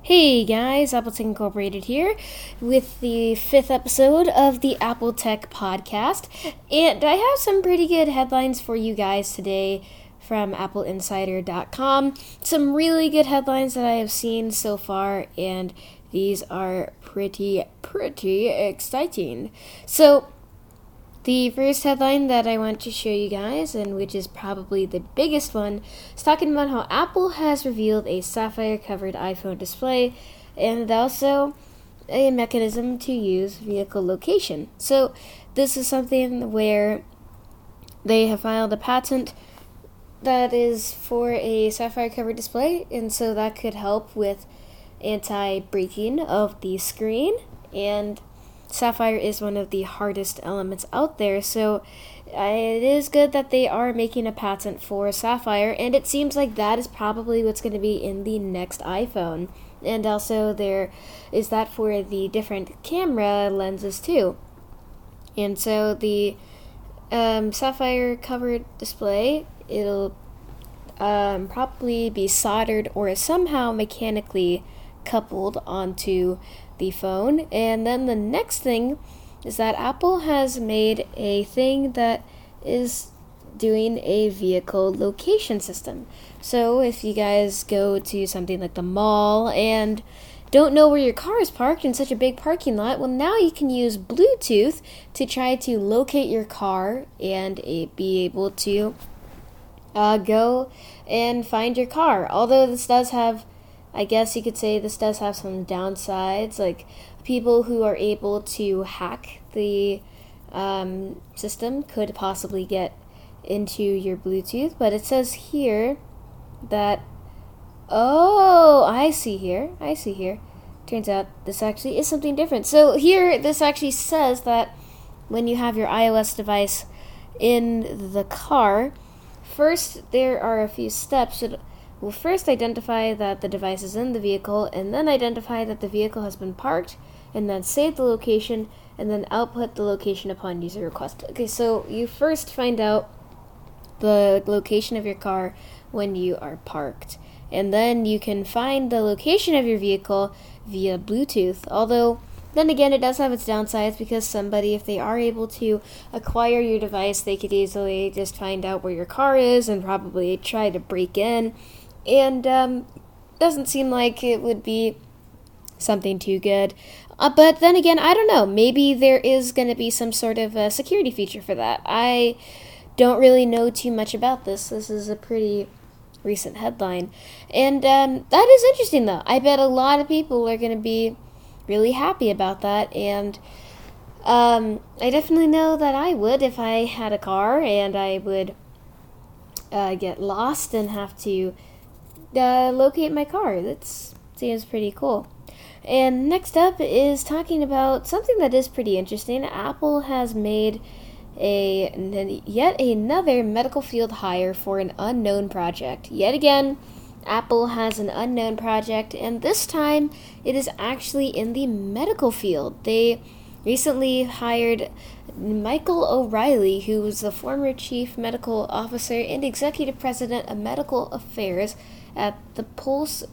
Hey guys, Apple Tech Incorporated here with the 5th episode of the Apple Tech Podcast. And I have some pretty good headlines for you guys today from AppleInsider.com. Some really good headlines that I have seen so far, and these are pretty exciting. So, the first headline that I want to show you guys, and which is probably the biggest one, is talking about how Apple has revealed a sapphire-covered iPhone display and also a mechanism to use vehicle location. So this is something where they have filed a patent that is for a sapphire-covered display, and so that could help with anti-breaking of the screen, and sapphire is one of the hardest elements out there, so it is good that they are making a patent for sapphire, and it seems like that is probably what's going to be in the next iPhone. And also there is that for the different camera lenses too. And so the sapphire covered display, it'll probably be soldered or somehow mechanically coupled onto the phone. And then the next thing is that Apple has made a thing that is doing a vehicle location system. So if you guys go to something like the mall and don't know where your car is parked in such a big parking lot, well, now you can use Bluetooth to try to locate your car and be able to go and find your car. Although this does have, I guess you could say this does have some downsides, like people who are able to hack the system could possibly get into your Bluetooth. But it says here that, I see here. Turns out this actually is something different. So here, this actually says that when you have your iOS device in the car, first there are a few steps. Will first identify that the device is in the vehicle, and then identify that the vehicle has been parked, and then save the location, and then output the location upon user request. Okay, so you first find out the location of your car when you are parked, and then you can find the location of your vehicle via Bluetooth. Although, then again, it does have its downsides, because somebody, if they are able to acquire your device, they could easily just find out where your car is and probably try to break in. And doesn't seem like it would be something too good. But then again, I don't know. Maybe there is going to be some sort of a security feature for that. I don't really know too much about this. This is a pretty recent headline. And that is interesting, though. I bet a lot of people are going to be really happy about that. And I definitely know that I would if I had a car and I would get lost and have to locate my car. That seems pretty cool. And next up is talking about something that is pretty interesting. Apple has made yet another medical field hire for an unknown project. Yet again, Apple has an unknown project, and this time it is actually in the medical field. They recently hired Michael O'Reilly, who was the former chief medical officer and executive president of medical affairs at the pulse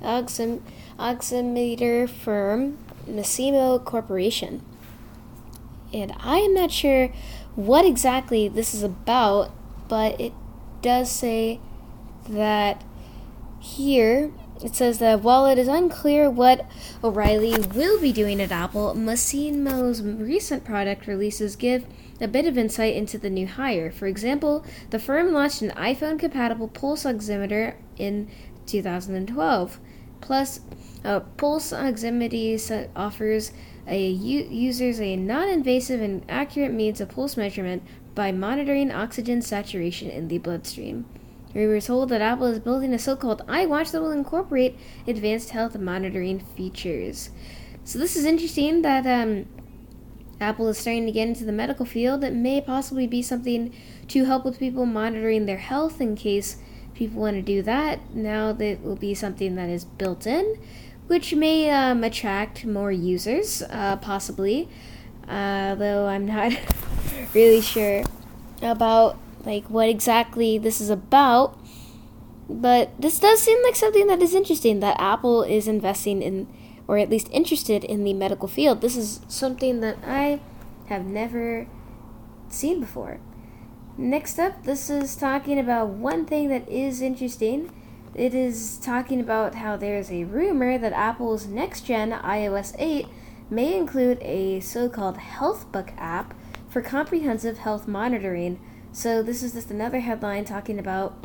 oximeter firm Masimo Corporation. And I am not sure what exactly this is about, but it does say that here, it says that while it is unclear what O'Reilly will be doing at Apple, Masimo's recent product releases give a bit of insight into the new hire. For example, the firm launched an iPhone-compatible pulse oximeter in 2012. Plus, pulse oximetry offers users a non-invasive and accurate means of pulse measurement by monitoring oxygen saturation in the bloodstream. We were told that Apple is building a so-called iWatch that will incorporate advanced health monitoring features. So this is interesting that Apple is starting to get into the medical field. It may possibly be something to help with people monitoring their health in case people want to do that. Now that will be something that is built in, which may attract more users, possibly. Though I'm not really sure about like what exactly this is about. But this does seem like something that is interesting, that Apple is investing in, or at least interested in, the medical field. This is something that I have never seen before. Next up, this is talking about one thing that is interesting. It is talking about how there's a rumor that Apple's next-gen iOS 8 may include a so-called HealthBook app for comprehensive health monitoring. So this is just another headline talking about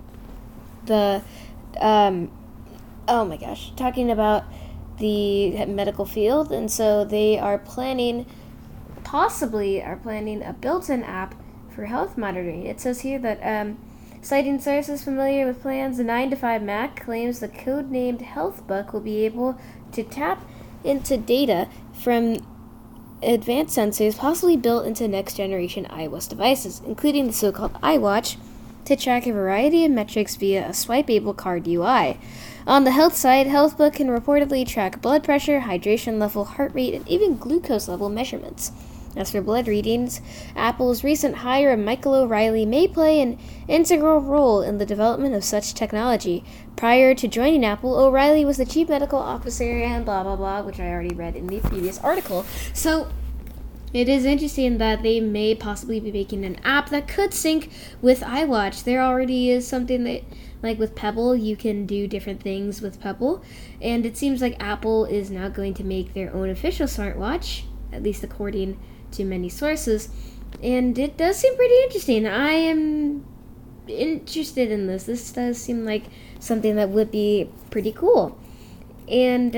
talking about the medical field. And so they are possibly planning a built-in app for health monitoring. It says here that citing sources familiar with plans, the 9to5Mac claims the code-named HealthBook will be able to tap into data from advanced sensors possibly built into next-generation iOS devices, including the so-called iWatch, to track a variety of metrics via a swipeable card UI. On the health side, HealthBook can reportedly track blood pressure, hydration level, heart rate, and even glucose level measurements. As for blood readings, Apple's recent hire of Michael O'Reilly may play an integral role in the development of such technology. Prior to joining Apple, O'Reilly was the chief medical officer and blah blah blah, which I already read in the previous article. So it is interesting that they may possibly be making an app that could sync with iWatch. There already is something that, like with Pebble, you can do different things with Pebble, and it seems like Apple is now going to make their own official smartwatch, at least according to many sources, and it does seem pretty interesting. I am interested in this. This does seem like something that would be pretty cool. And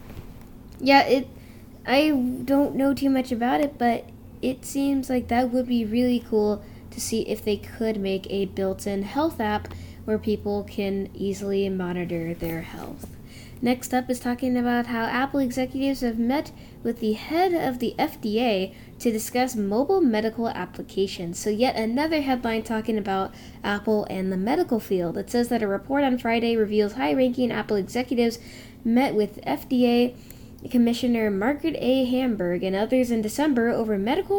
I don't know too much about it, but it seems like that would be really cool to see if they could make a built-in health app where people can easily monitor their health. Next up is talking about how Apple executives have met with the head of the FDA to discuss mobile medical applications. So yet another headline talking about Apple and the medical field. It says that a report on Friday reveals high-ranking Apple executives met with FDA Commissioner Margaret A. Hamburg and others in December over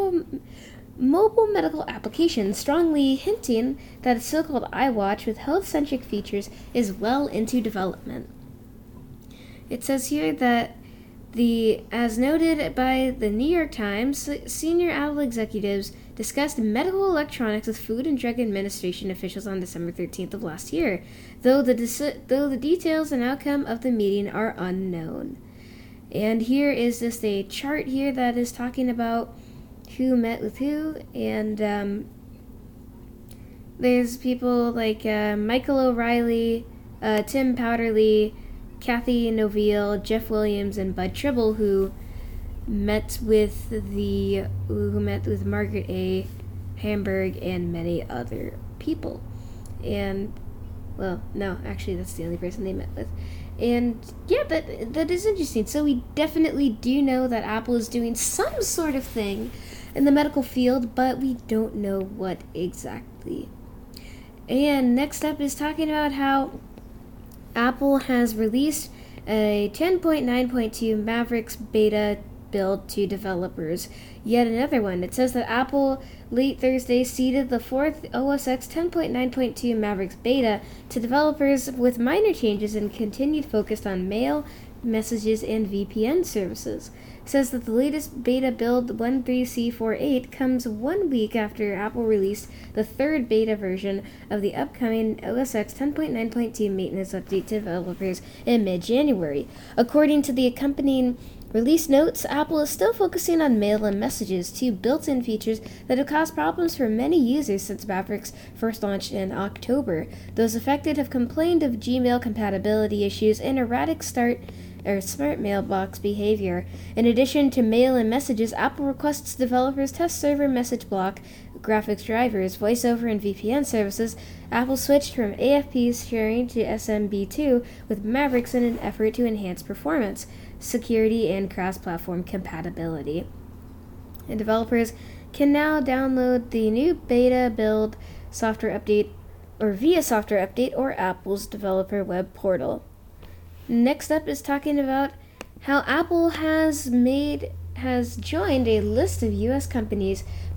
mobile medical applications, strongly hinting that a so-called iWatch with health-centric features is well into development. It says here that as noted by the New York Times, senior Apple executives discussed medical electronics with Food and Drug Administration officials on December 13th of last year, though the details and outcome of the meeting are unknown. And here is just a chart here that is talking about who met with who, and there's people like Michael O'Reilly, Tim Powderly, Kathy Noville, Jeff Williams, and Bud Tribble, who met with Margaret A. Hamburg and many other people. And, well, no, actually that's the only person they met with. And yeah, that is interesting. So we definitely do know that Apple is doing some sort of thing in the medical field, but we don't know what exactly. And next up is talking about how Apple has released a 10.9.2 Mavericks beta build to developers. Yet another one. It says that Apple late Thursday seeded the fourth OS X 10.9.2 Mavericks beta to developers with minor changes and continued focus on mail, messages, and VPN services. It says that the latest beta build 13C48 comes 1 week after Apple released the third beta version of the upcoming OS X 10.9.2 maintenance update to developers in mid-January. According to the accompanying release notes, Apple is still focusing on mail and messages, two built-in features that have caused problems for many users since Mavericks first launched in October. Those affected have complained of Gmail compatibility issues and erratic smart mailbox behavior. In addition to mail and messages, Apple requests developers test server message block, graphics drivers, voiceover, and VPN services. Apple switched from AFP sharing to SMB2 with Mavericks in an effort to enhance performance, security, and cross-platform compatibility. And developers can now download the new beta build software update via software update or Apple's developer web portal. Next up is talking about how Apple has joined a list of U.S. companies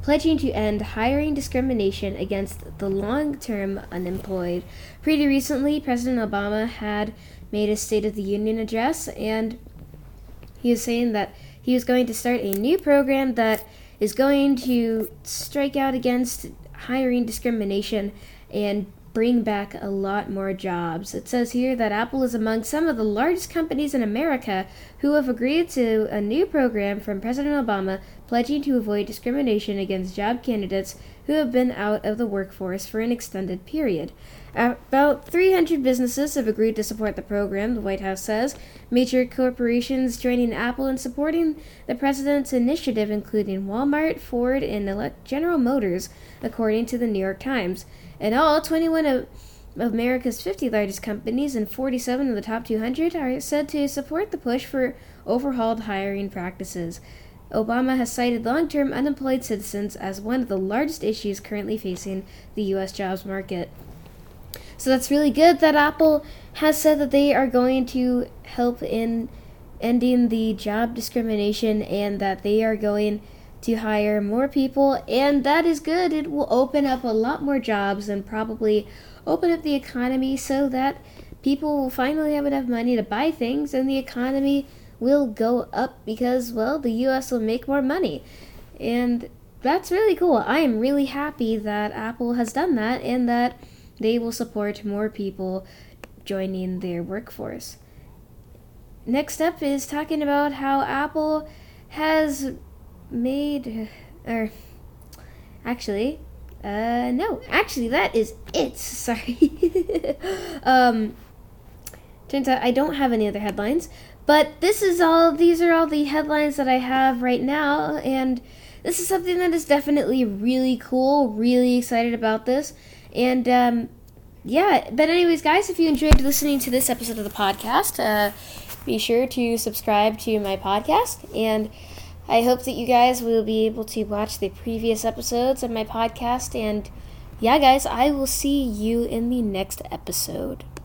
pledging to end hiring discrimination against the long-term unemployed. Pretty recently, President Obama had made a State of the Union address, and he was saying that he was going to start a new program that is going to strike out against hiring discrimination and bring back a lot more jobs. It says here that Apple is among some of the largest companies in America who have agreed to a new program from President Obama pledging to avoid discrimination against job candidates who have been out of the workforce for an extended period. About 300 businesses have agreed to support the program, the White House says. Major corporations joining Apple in supporting the president's initiative, including Walmart, Ford, and General Motors, according to the New York Times. In all, 21 of America's 50 largest companies and 47 of the top 200 are said to support the push for overhauled hiring practices. Obama has cited long-term unemployed citizens as one of the largest issues currently facing the U.S. jobs market. So that's really good that Apple has said that they are going to help in ending the job discrimination and that they are going to hire more people, and that is good. It will open up a lot more jobs and probably open up the economy so that people will finally have enough money to buy things and the economy will go up because, well, the U.S. will make more money. And that's really cool. I am really happy that Apple has done that and that they will support more people joining their workforce. Next up is talking about how Apple has made, that is it. Sorry. Turns out I don't have any other headlines, but these are all the headlines that I have right now, and this is something that is definitely really cool, really excited about this, and but anyways, guys, if you enjoyed listening to this episode of the podcast, be sure to subscribe to my podcast, and I hope that you guys will be able to watch the previous episodes of my podcast, and yeah, guys, I will see you in the next episode.